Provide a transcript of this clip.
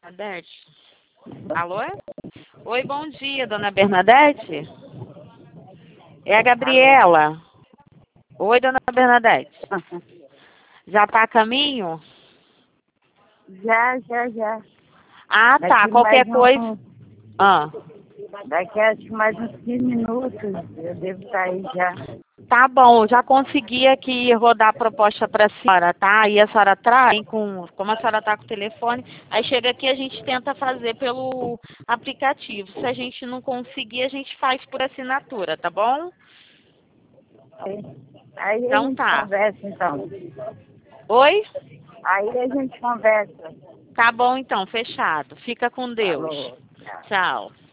Bernadette? Alô? Oi, bom dia, dona Bernadette? É a Gabriela. Oi, dona Bernadette. Já tá a caminho? Já. Ah, tá. Daqui Qualquer coisa. Ah, daqui acho que mais uns 15 minutos eu devo sair já. tá bom, eu já consegui aqui rodar a proposta para a senhora, tá? Aí a senhora traz, como a senhora tá com o telefone, aí chega aqui a gente tenta fazer pelo aplicativo. Se a gente não conseguir, a gente faz por assinatura, tá bom? Aí a Então gente tá. conversa então. Oi? Aí a gente conversa. Tá bom então, fechado. Fica com Deus. Falou. Tchau. Tchau.